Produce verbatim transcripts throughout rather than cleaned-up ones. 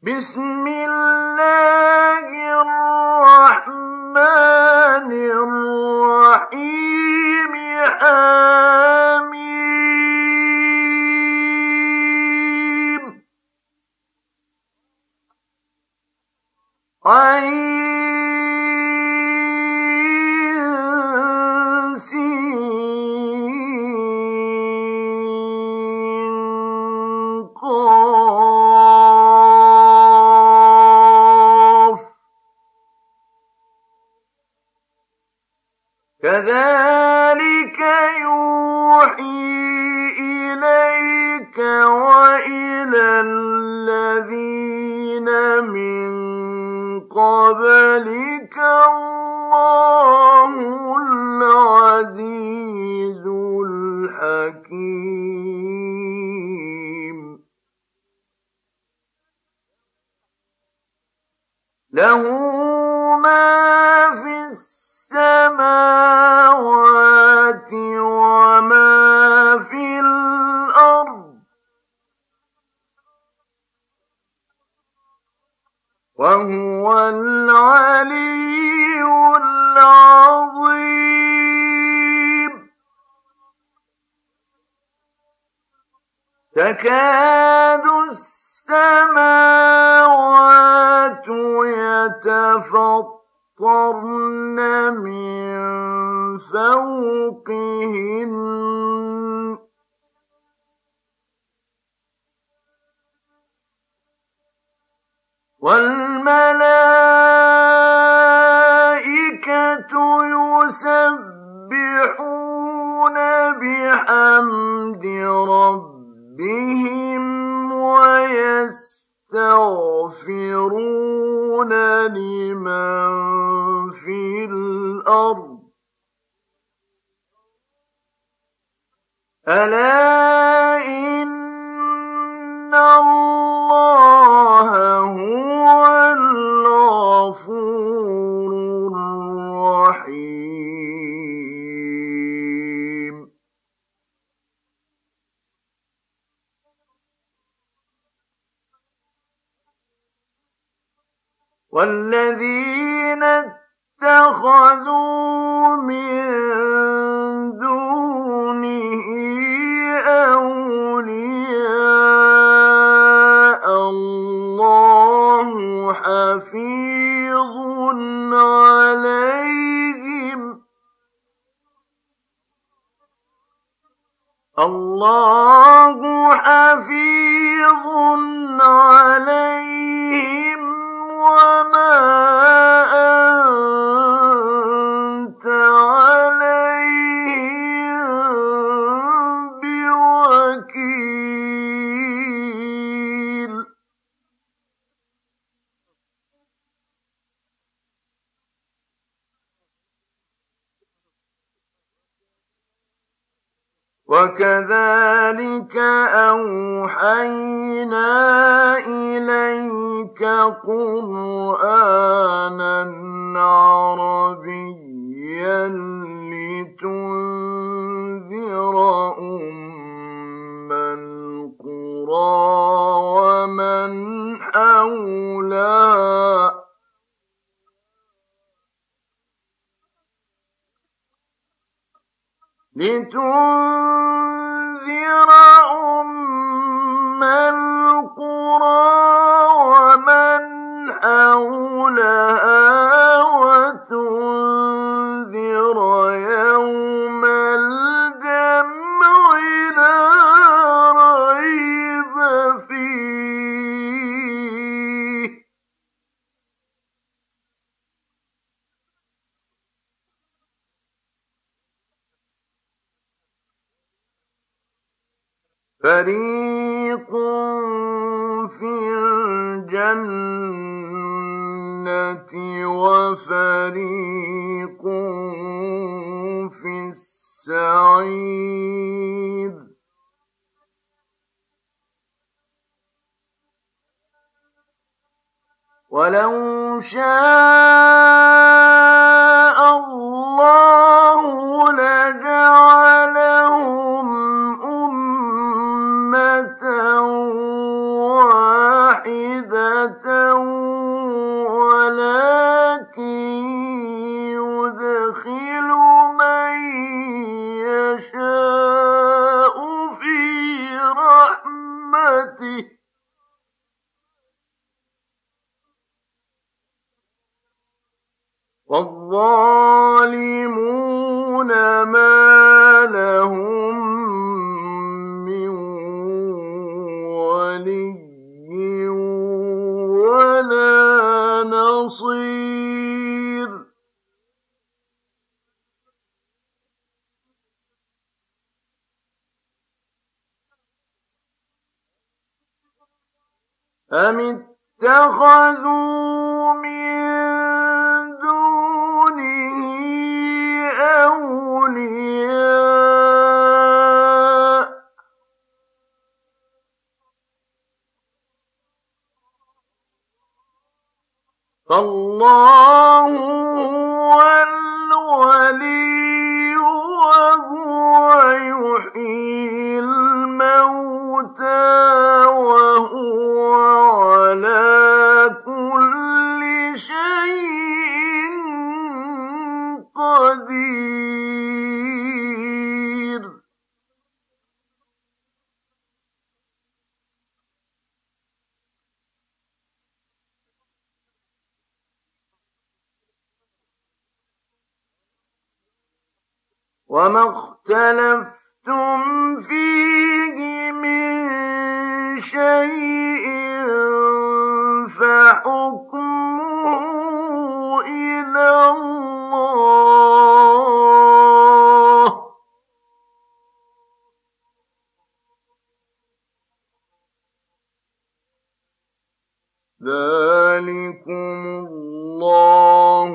بسم الله الرحمن الرحيم آمين عين سين قاف كذلك يوحي إليك وإلى الذين من قبلك الله العزيز الحكيم له ما في السماوات وما في الأرض وهو العلي العظيم تكاد السماوات يتفطرن من فوقهن والملائكة يسبحون بحمد ربهم ويستغفرون لمن في الأرض ألا إن الله هو الغفور الرحيم والذين اتخذوا من دونه أولياء الله حفيظ عليهم الله حفيظ عليهم وما أنت عليهم بوكيل وكذلك أوحينا إليك قرآنا عربيا لتنذر أم القرى ومن حولها لتنذر أم القرى ومن حولها وتنذر يوم الجمع لا ريب فيه فريق في الجنة وفريق في السعير ولو شاء الله لجعلهم أمة واحدة ولكن يدخل من يشاء في رحمته والظالمون ما لهم من ولي ولا نصير أم اتخذوا من دونه أولياء فالله هو الولي وهو يحيي الموتى وهو على كل شيء قدير وما اختلفتم فيه من شيء فحكمه إلى الله ذلكم الله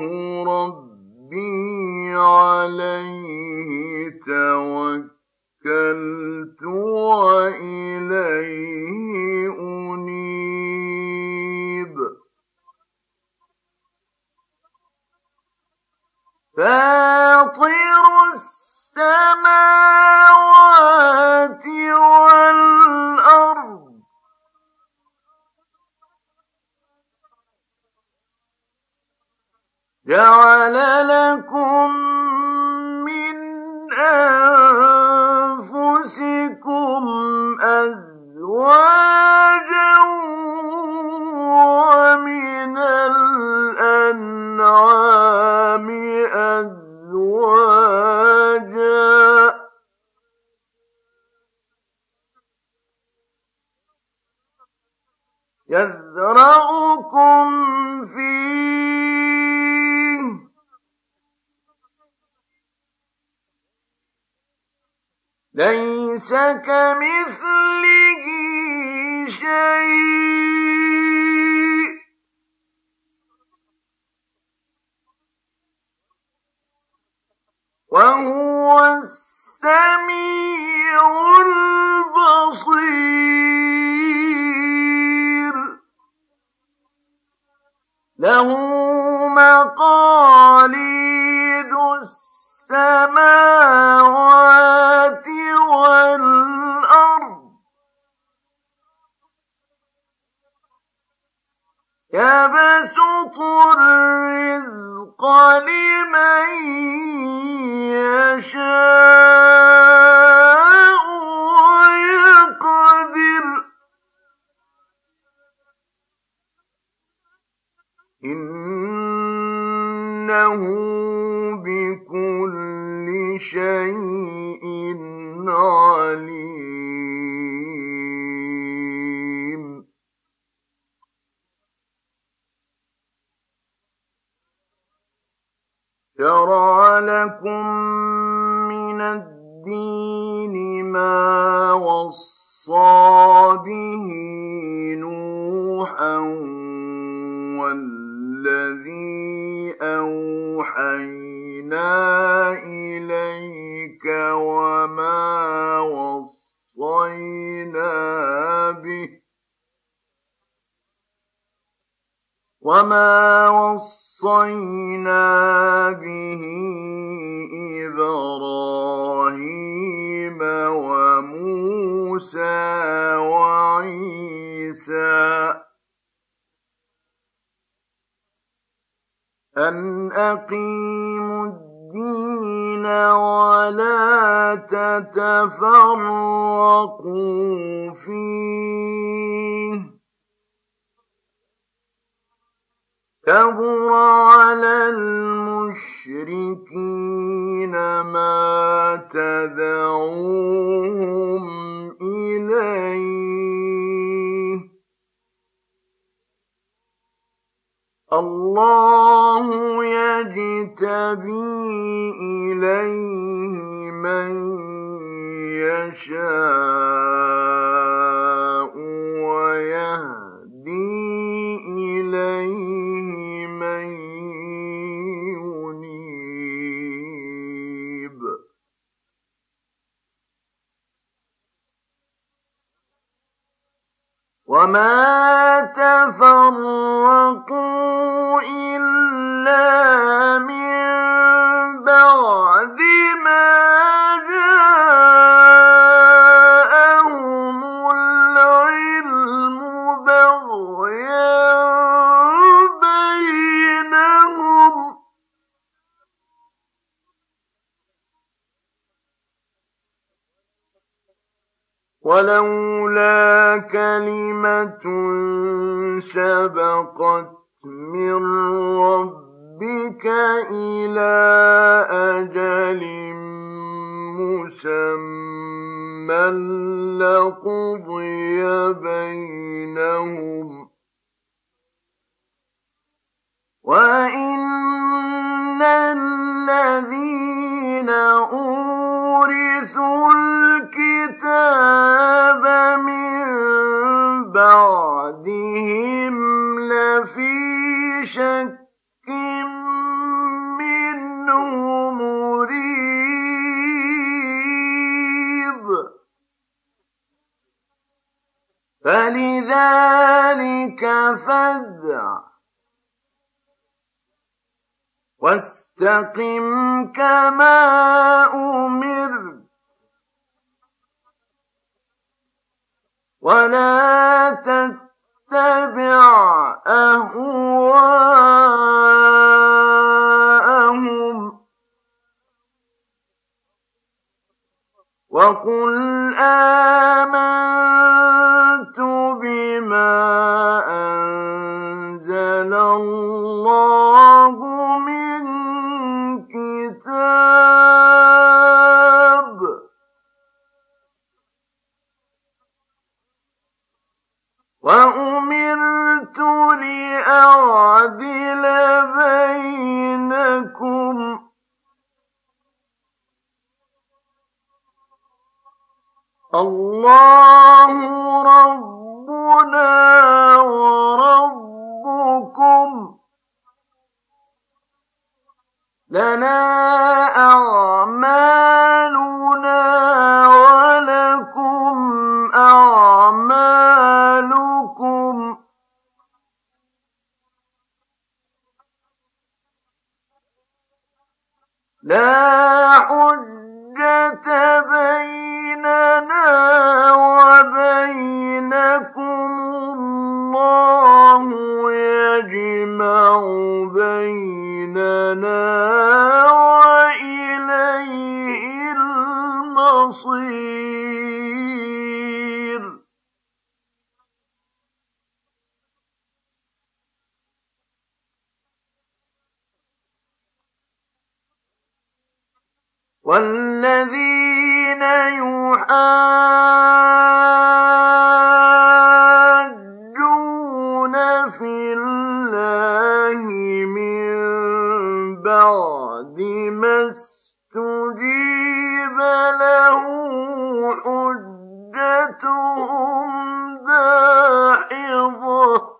ربي عليه توكلت وإليه أنيب فاطر السماوات والأرض جعل لكم من أنفسكم أزواجا ومن الأنعام أزواجا يذرأكم فيه ليس كمثله شيء وهو السميع البصير له مقاليد السماوات والأرض يبسط الرزق لمن يشاء ويقدر إنه بكل شيء عليم شرع لكم من الدين ما وصى به نوحا والذي أوحينا إليك وما وصينا به وما وصينا به إبراهيم وموسى موسى وعيسى أن أقيموا الدين ولا تتفرقوا فيه كبر على المشركين ما تدعوهم إليه الله يجتبي إليه من يشاء ويهدي إليه من ينيب وما تفرقوا إلا من بعد ما جاءهم العلم بغيا بينهم ولولا كلمة سبقت من ربك إلى أجل مسمى لقضي بينهم وإن الذين أورثوا الكتاب من بعدهم لفي شك منه مريب فلذلك فادع واستقم كما أمرت ولا تتبع أهواءهم وقل آمنت بما أنزل الله من كتاب وأمرت لأعدل بينكم الله ربنا وربكم لنا أعمالنا ولكم أعمالكم لا حجة بيننا وبينكم الله يجمع بيننا وإليه المصير والذين يحاجون في الله من بعد ما استجيب له حجتهم داحضة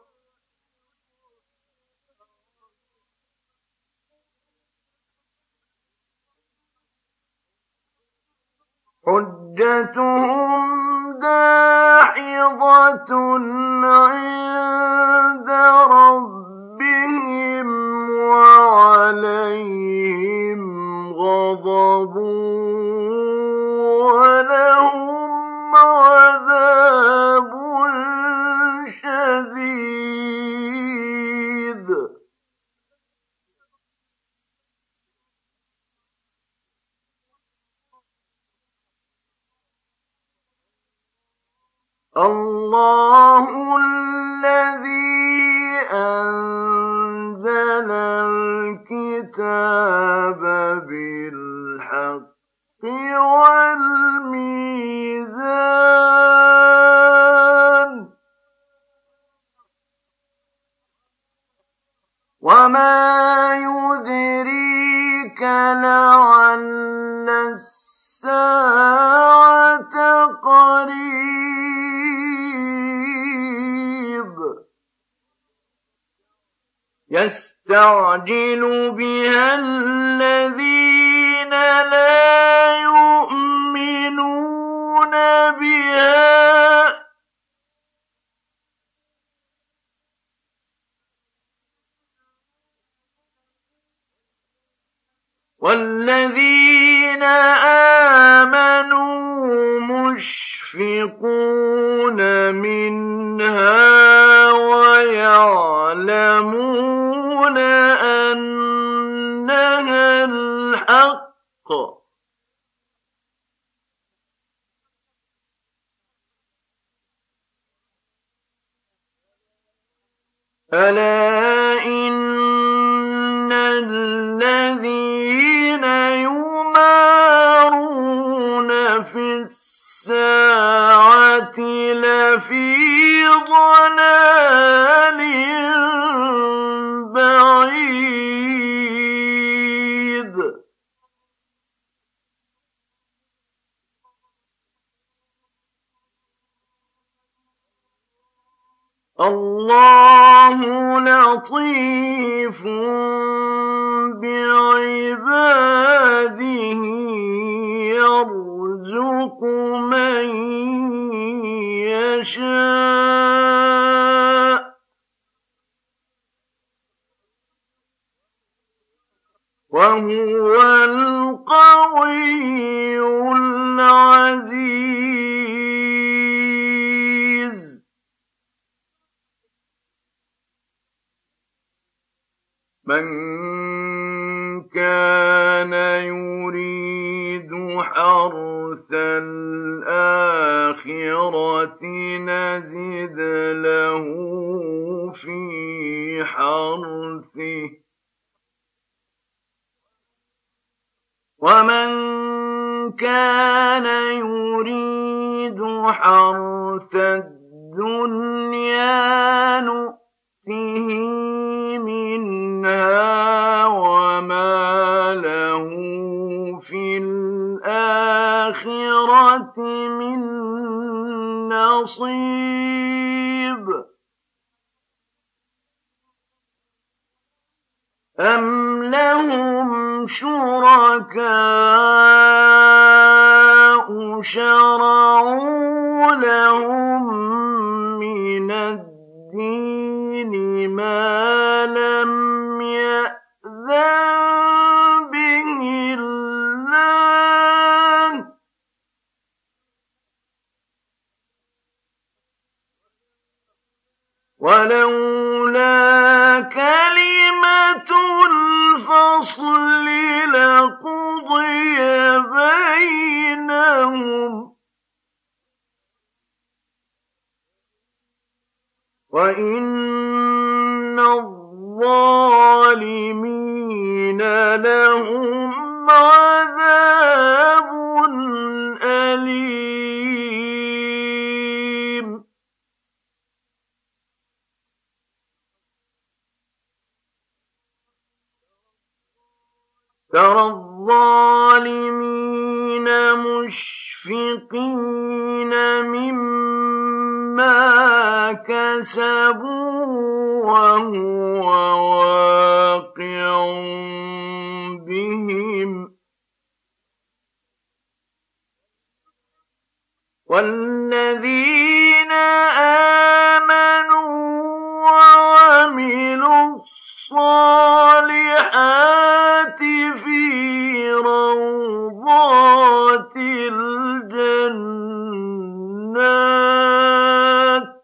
حجتهم داحضة عند ربهم وعليهم غضب ولهم عذاب شديد الله الذي أنزل الكتاب بالحق والميزان وما يدريك لعل الساعة قريب يستعجل بها الذين لا يؤمنون بها والذين آمنوا مشفقون منها ويعلمون أنها الحق ألا إن الذين يمارون في الساعة لفي ضلال بعيد الله لطيف بعباده يرزق من يشاء وهو القوي العزيز من كان يريد حرث الآخرة نزد له في حرثه ومن كان يريد حرث الدنيا نؤته منها وما له في الآخرة من نصيب أم لهم شركاء شرعوا لهم من الدين ما لم يأذن به الله ولولا كلمة الفصل لقضي بينهم وإن الظالمين لهم عذاب أليم ترى الظالمين مشفقين مما كسبوا وهو واقع بهم والذين آمنوا وعملوا الصالحات في روضات الجنات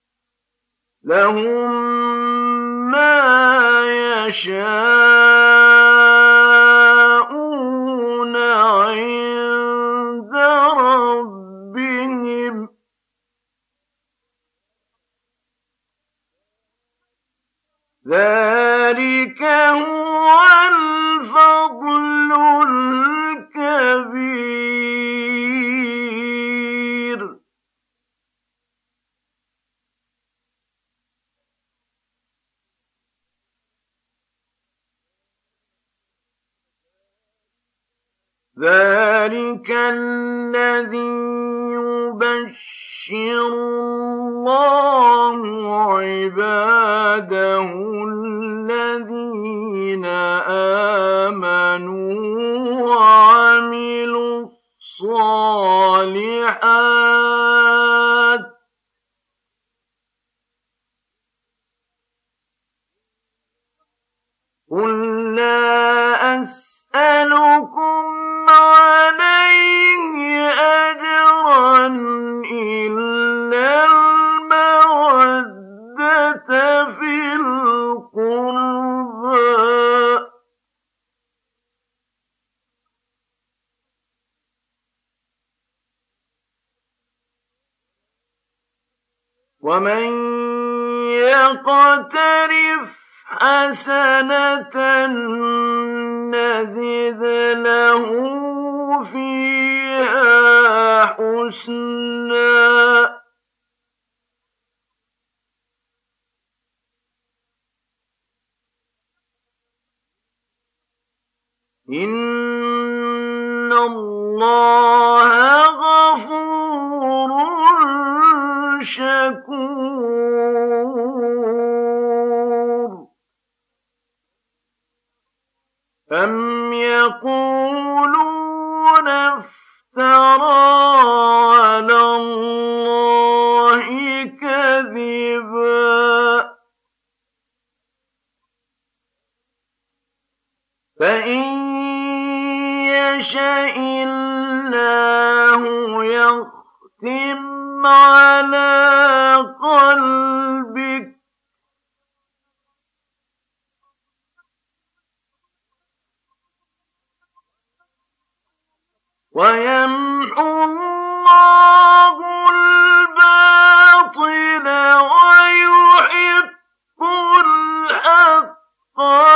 لهم ما يشاءون عند ربهم ذلك هو الفضل الكبير. ذلك الذي يبشر الله عباده الذين آمنوا وعملوا الصالحات قل لا أسألكم عليه أجرا إلا المودة في القربى ومن يقترف حسنة نزد له فيها حسنا إن الله غفور شكور. أم يقولون افترى على الله كذبا فإن يشاء الله يختم على قلبك ويمحو الله الباطل ويحق الحق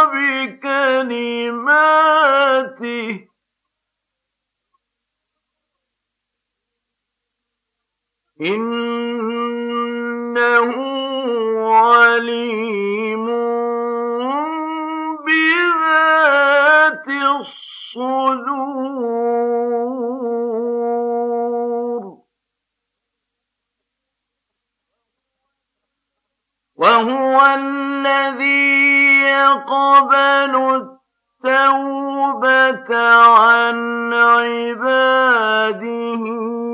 بكلماته إنه عليم بذات الصدور. وهو الذي يقبل التوبة عن عباده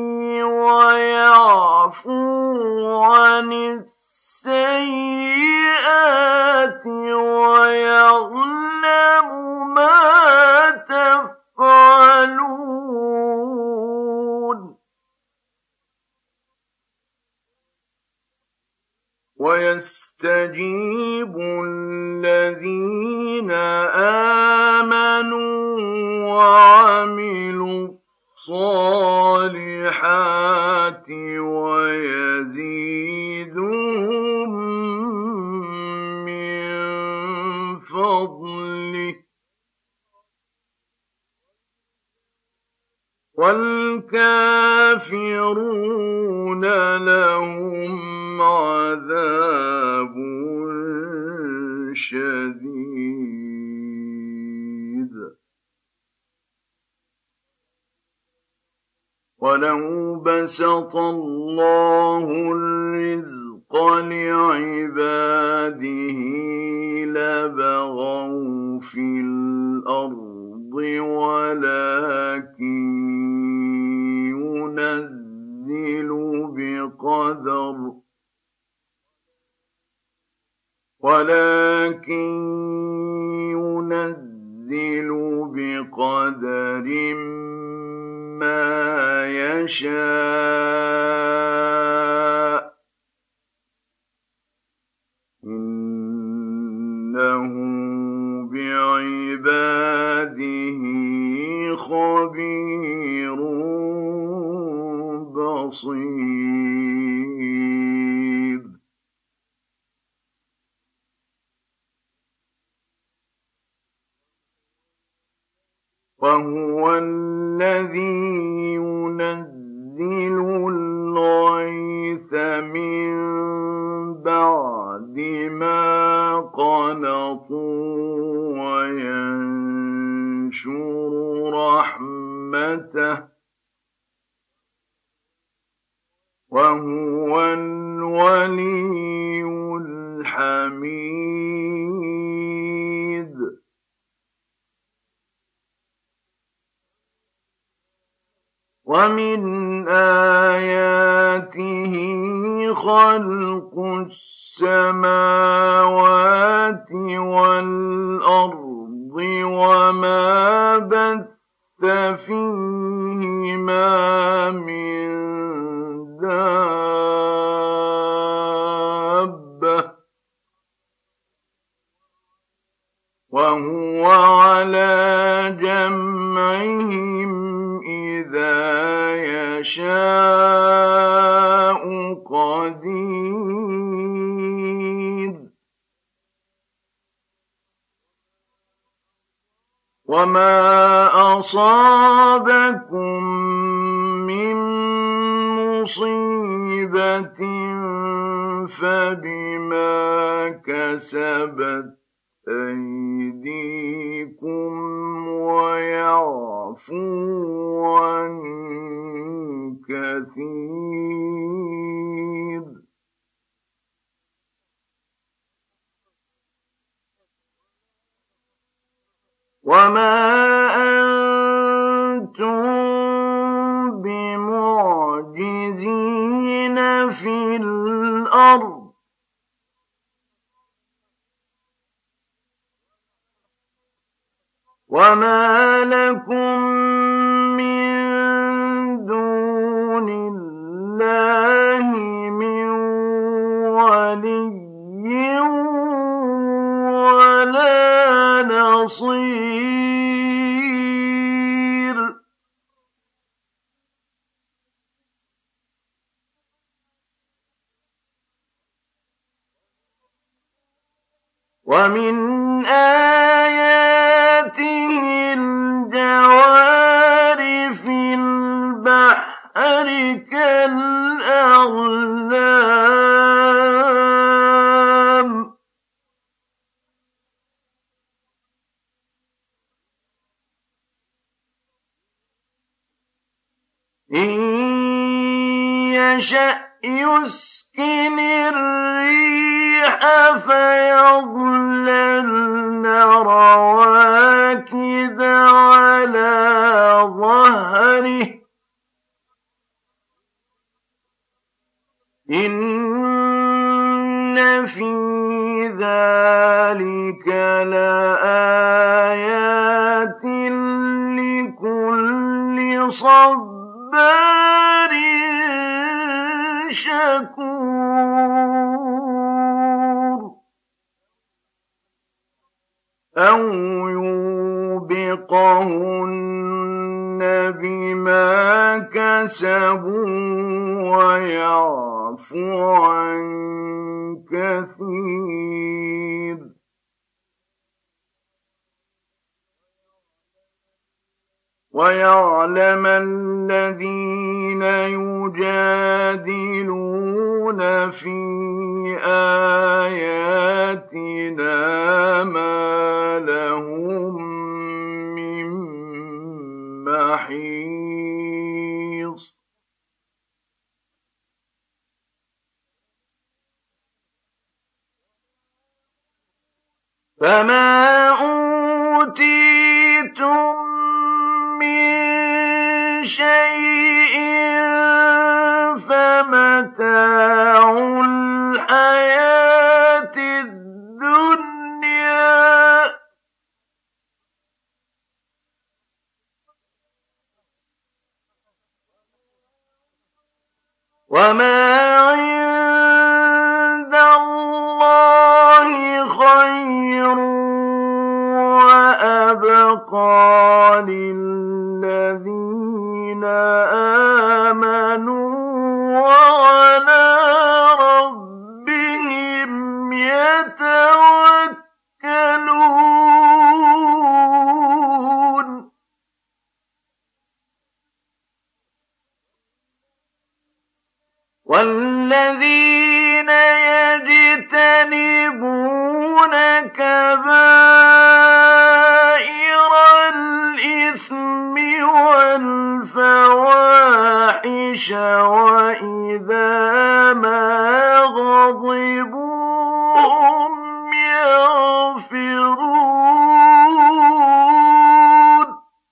ويعفو عن السيئات ويعلم ما تفعلون ويستجيب الذين آمنوا وعملوا الصالحات ويزيدهم من فضله والكافرون لهم عذاب شديد. ولو بسط الله الرزق لعباده لبغوا في الأرض ولكن ينزل بقدر ولكن ينزل بقدر ما يشاء إنه بعباده خبير خبير بصير وهو الذي ينزل الغيث من بعد ما قنطوا وينشر رحمته وهو الولي الحميد ومن آياته خلق السماوات والأرض وما بث فيهما من دابة وهو على جمعهم إذا يشاء قدير وما أصابكم من مصيبة فبما كسبت أيديكم ويعفو عن كثير وما أنتم بمعجزين في الأرض وما لكم من دون الله من ولي ولا نصير ومن آياته الجوار في البحر كالأعلام إن يشأ يسكن الريح فيظللن رواكد على ظهره إن في ذلك لآيات لكل صبار شكور أو يوبقهن بما كسبوا ويعفو عن كثير ويعلم الذين يجادلون في آياتنا ما لهم من محيص فما أوتيتم من شيء فمتاع الحياة الدنيا وما عند الله خير وأبقى للذين الَّذِينَ آمَنُوا وَعَلَىٰ رَبِّهِمْ يَتَوَكَّلُونَ وَالَّذِينَ يَجْتَنِبُونَ كَبَائِرَ الْإِثْمِ وَالْفَوَاحِشَ وَإِذَا مَا غَضِبُوا هُمْ يَغْفِرُونَ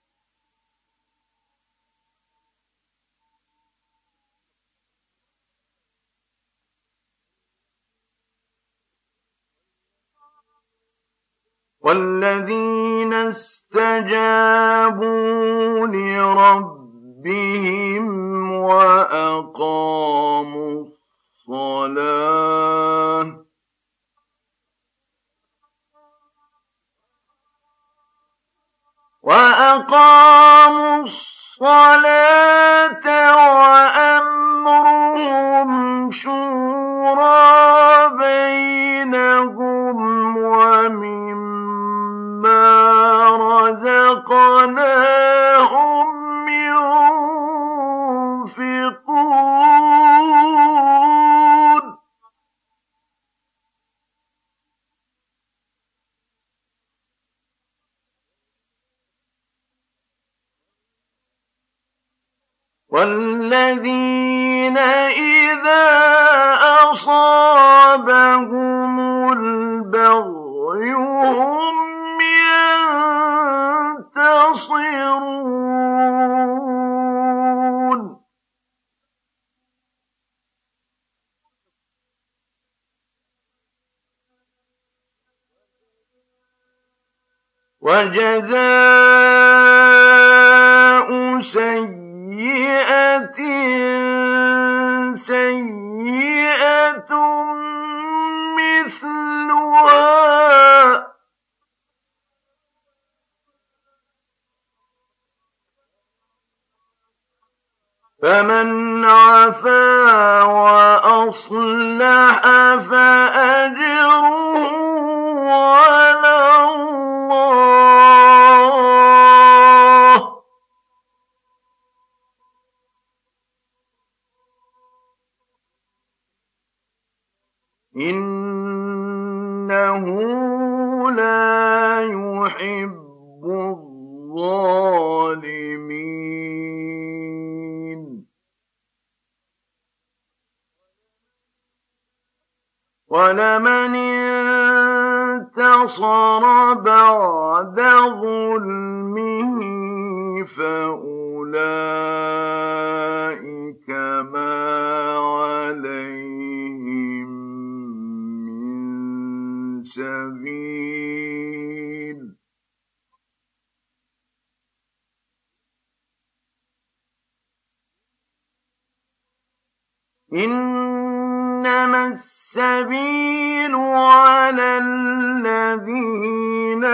وَالَّذِينَ اسْتَجَابُوا لِرَبِّهِمْ وَأَقَامُوا الصَّلَاةَ وَأَقَامُوا الصَّلَاةَ وَأَمْرُهُمْ شُورَىٰ بَيْنَهُمْ وَمِمَّا رَزَقْنَاهُمْ يُنفِقُونَ وَالَّذِينَ إِذَا أَصَابَهُمُ الْبَغْيُ هُمْ يَنتَصِرُونَ وَجَزَاءُ سَيِّئَةٍ سَيِّئَةٌ مِثْلُهَا ۖ فَمَنْ عَفَا وَأَصْلَحَ فَأَجْرُهُ عَلَى اللَّهِ ۚ إِنَّهُ لَا يُحِبُّ الظَّالِمِينَ وَلَمَنِ انتَصَرَ بَعْدَ ظُلْمِهِ فَأُولَٰئِكَ مَا عَلَيْهِم مِّن سَبِيلٍ ۚ إِنَّمَا السَّبِيلُ عَلَى الَّذِينَ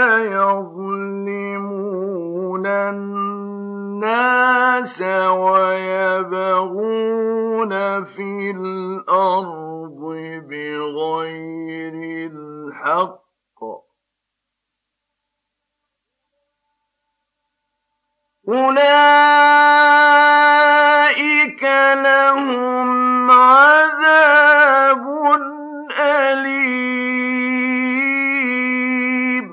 يَظْلِمُونَ النَّاسَ وَيَبْغُونَ فِي الْأَرْضِ بِغَيْرِ الْحَقِّ ۚ أُولَٰئِكَ لَهُمْ عَذَابٌ أَلِيمٌ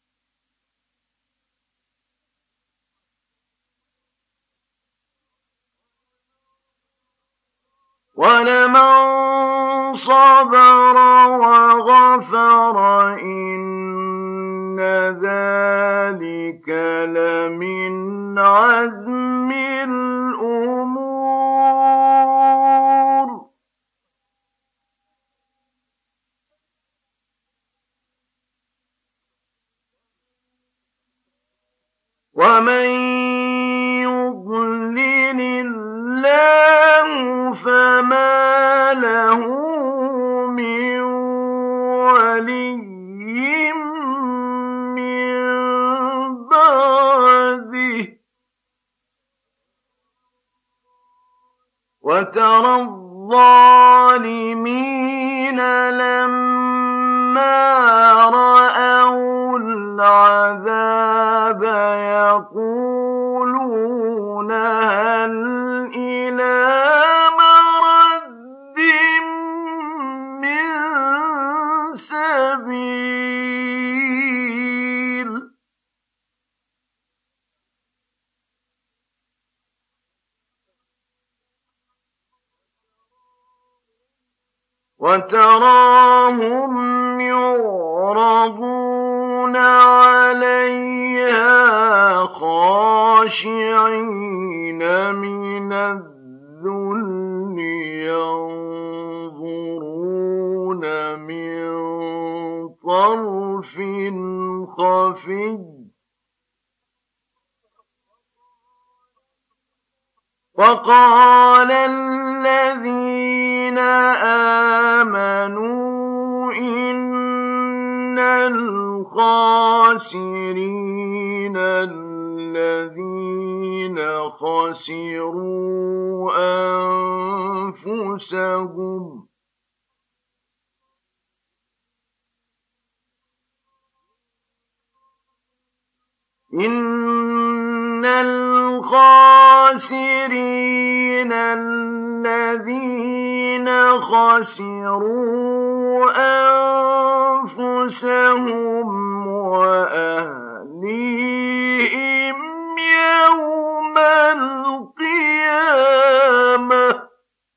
وَلَمَن صَبَرَ وَغَفَرَ إِنَّ ذَٰلِكَ لَمِنْ عَزْمِ الْأُمُورِ وَمَن يُضْلِلِ اللَّهُ فَمَا لَهُ مِن وَلِيٍّ مِّن بَعْدِهِ وترى الظالمين لما رأوا العذاب يقولون هل إلى مرد من سبيل وتراهم يعرضون عليها خاشعين من الذل ينظرون من طرف خفي وقال الذين آمنوا إن الخاسرين الذين خسروا أنفسهم إن الخاسرين الذين خسروا أنفسهم وأهليهم يوم القيامة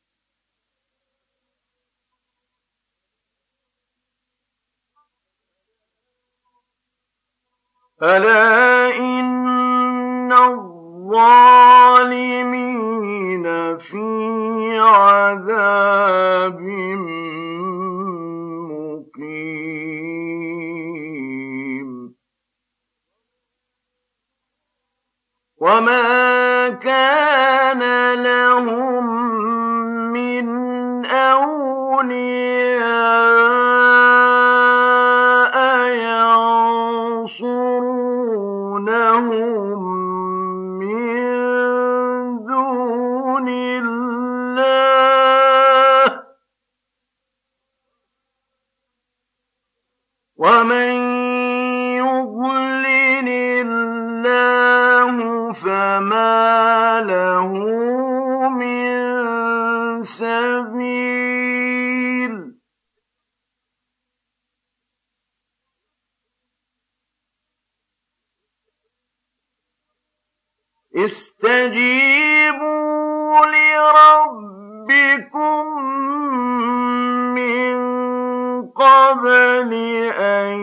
ألا إن الظالمين في عذاب مقيم وما كان لهم من أولياء ينصرونهم من دون الله ومن يضلل الله فما له من سبيل استجيبوا لربكم من قبل أن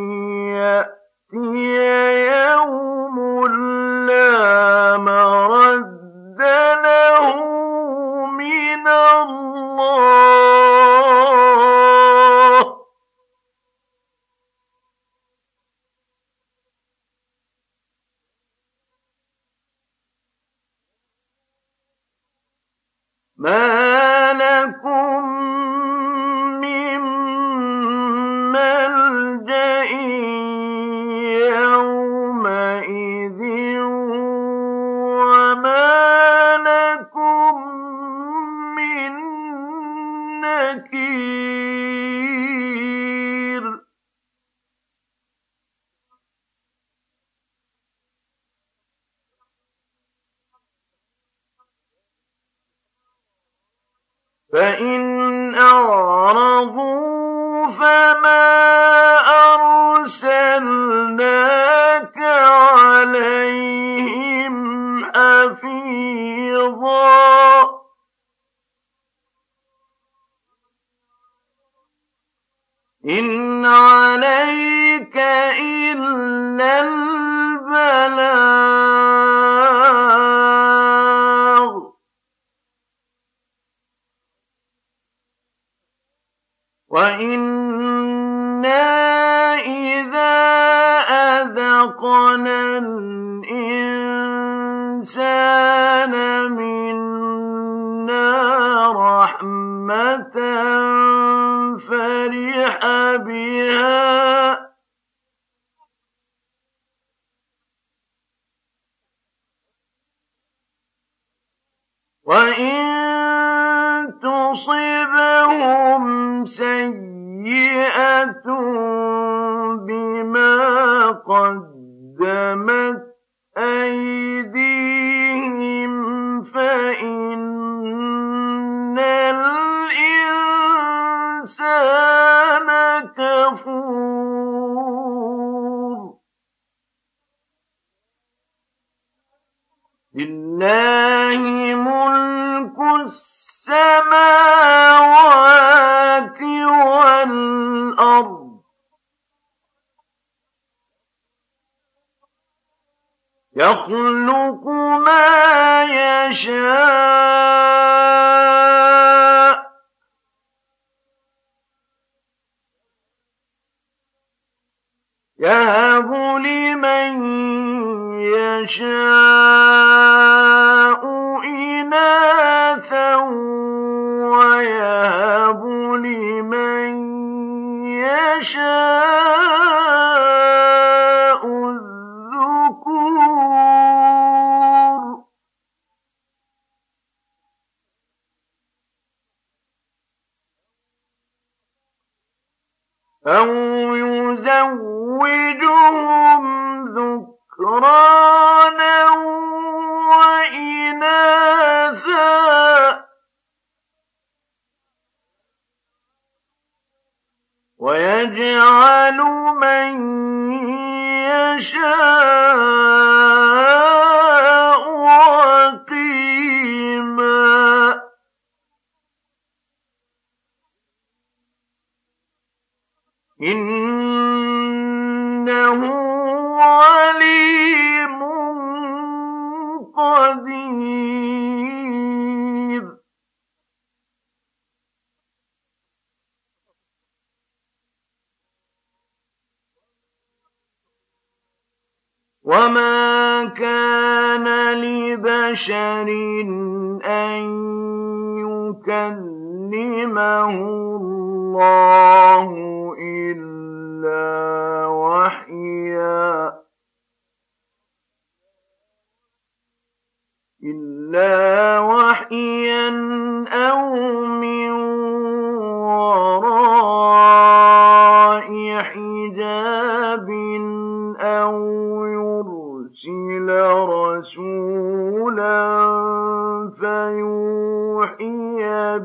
يأتي يوم لا مرد له من الله ما لكم من ملجأ يومئذ وما لكم من نكير فإن أعرضوا فما أرسلناك عليهم حفيظا إن عليك إلا البلاغ وإنا إذا أذقنا الإنسان منا رحمة فرح بها وإن يخلق ما يشاء يهب لمن يشاء إناثا ويهب لمن يشاء الذكور أو يزوجهم ذكرانا وإناثا ويجعل من يشاء عقيما إنه عليم قدير وما كان لبشر أن يكلمه الله إلا وحيا إلا وحيا أو من وراء حجاب أو يرسل رسولا فيوحي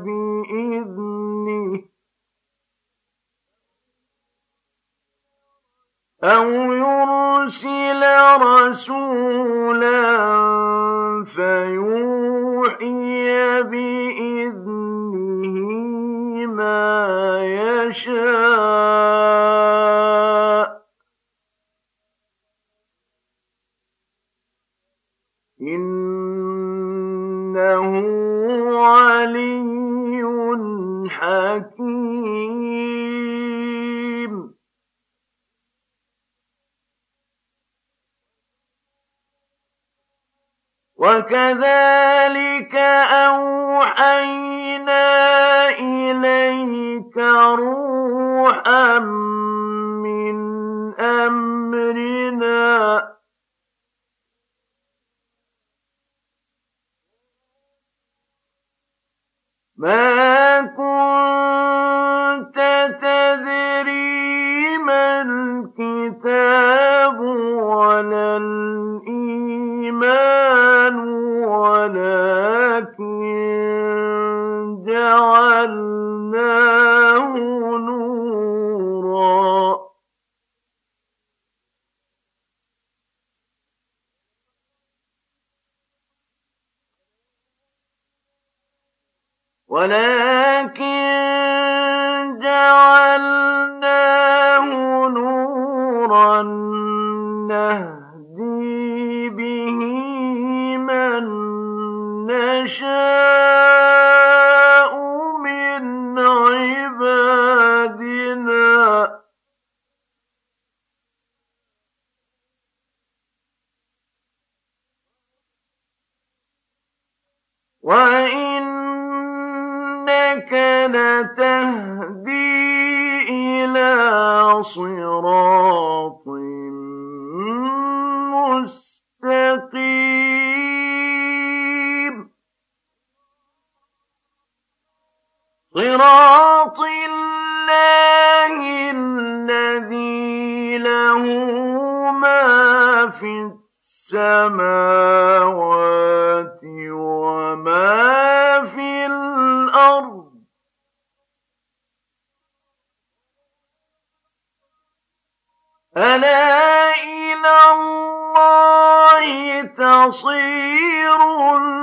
بإذنه أو يرسل رسولا فيوحي بإذنه ما يشاء إنه علي حكيم وكذلك أوحينا إليك روحا من أمرنا ما كنت تدري ما الكتاب ولا الإيمان ولكن جعلناه نورا ولكن جعلناه نورا نهدي به من نشاء من عبادنا وإنك لتهدي إلى صراط مستقيم صراط الله الذي له ما في السماوات وما في الأرض ألا إلى الله تصير